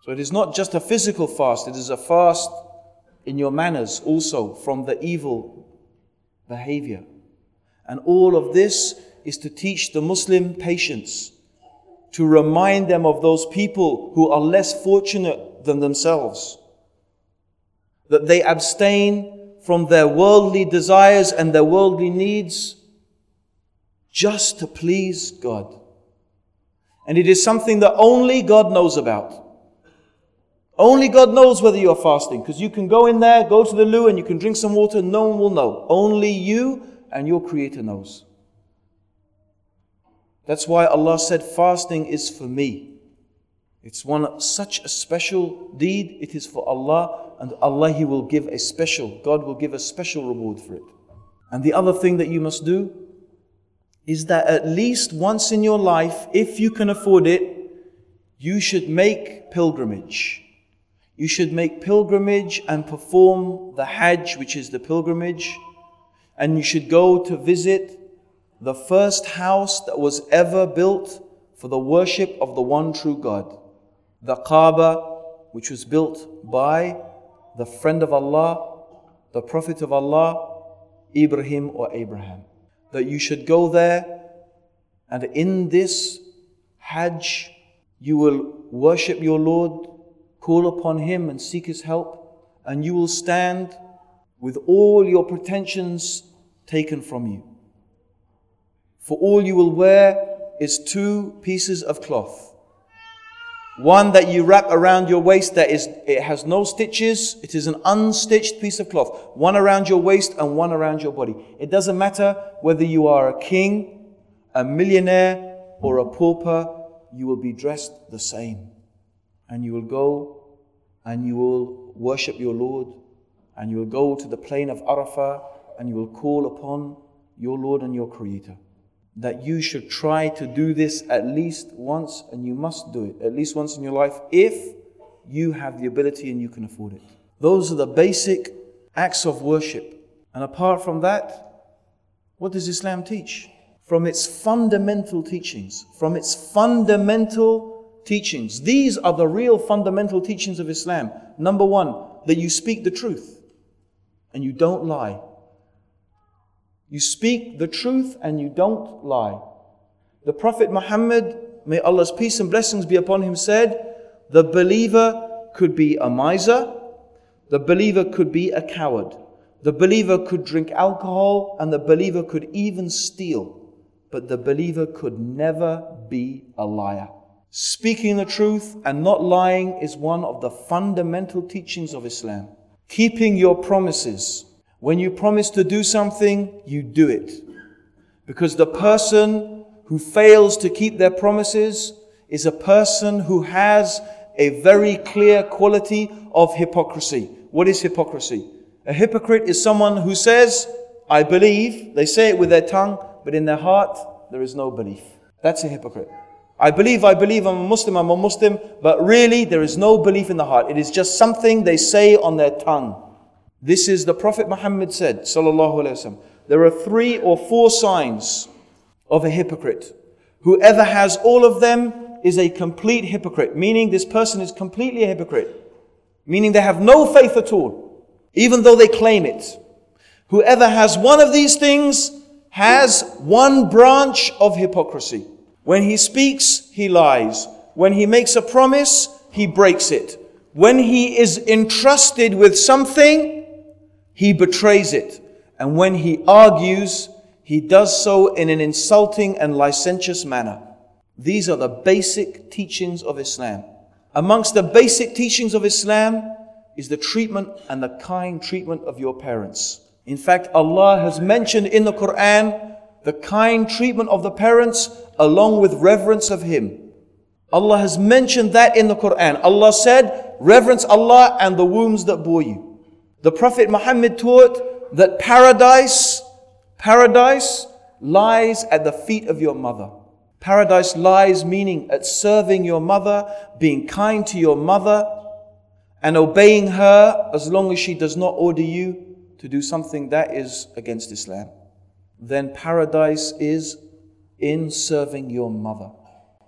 So it is not just a physical fast, it is a fast in your manners also from the evil behavior. And all of this is to teach the Muslim patience, to remind them of those people who are less fortunate than themselves, that they abstain from their worldly desires and their worldly needs just to please God. And it is something that only God knows about. Only God knows whether you are fasting, because you can go in there, go to the loo, and you can drink some water, no one will know. Only you and your Creator knows. That's why Allah said, fasting is for me. It's such a special deed. It is for Allah, and Allah, God will give a special reward for it. And the other thing that you must do is that at least once in your life, if you can afford it, you should make pilgrimage. You should make pilgrimage and perform the Hajj, which is the pilgrimage. And you should go to visit the first house that was ever built for the worship of the one true God. The Kaaba, which was built by the friend of Allah, the Prophet of Allah, Ibrahim or Abraham. That you should go there, and in this Hajj, you will worship your Lord, call upon Him and seek His help, and you will stand with all your pretensions taken from you. For all you will wear is 2 pieces of cloth. One that you wrap around your waist, it has no stitches, it is an unstitched piece of cloth. One around your waist and one around your body. It doesn't matter whether you are a king, a millionaire, or a pauper, you will be dressed the same. And you will go and you will worship your Lord, and you will go to the plain of Arafah and you will call upon your Lord and your Creator. That you should try to do this at least once, and you must do it at least once in your life if you have the ability and you can afford it. Those are the basic acts of worship. And apart from that, what does Islam teach? From its fundamental teachings. These are the real fundamental teachings of Islam. Number 1, that you speak the truth and you don't lie. You speak the truth and you don't lie. The Prophet Muhammad, may Allah's peace and blessings be upon him, said, the believer could be a miser, the believer could be a coward, the believer could drink alcohol, and the believer could even steal, but the believer could never be a liar. Speaking the truth and not lying is one of the fundamental teachings of Islam. Keeping your promises. When you promise to do something, you do it. Because the person who fails to keep their promises is a person who has a very clear quality of hypocrisy. What is hypocrisy? A hypocrite is someone who says, I believe, they say it with their tongue, but in their heart, there is no belief. That's a hypocrite. I believe, I'm a Muslim, but really there is no belief in the heart. It is just something they say on their tongue. This is the Prophet Muhammad said, sallallahu alaihi wasallam, there are 3 or 4 signs of a hypocrite. Whoever has all of them is a complete hypocrite, meaning this person is completely a hypocrite, meaning they have no faith at all, even though they claim it. Whoever has one of these things has one branch of hypocrisy. When he speaks, he lies. When he makes a promise, he breaks it. When he is entrusted with something, he betrays it. And when he argues, he does so in an insulting and licentious manner. These are the basic teachings of Islam. Amongst the basic teachings of Islam is the treatment and the kind treatment of your parents. In fact, Allah has mentioned in the Quran the kind treatment of the parents along with reverence of Him. Allah has mentioned that in the Quran. Allah said, reverence Allah and the wombs that bore you. The Prophet Muhammad taught that paradise lies at the feet of your mother. Paradise lies meaning at serving your mother, being kind to your mother, and obeying her as long as she does not order you to do something that is against Islam. Then paradise is in serving your mother.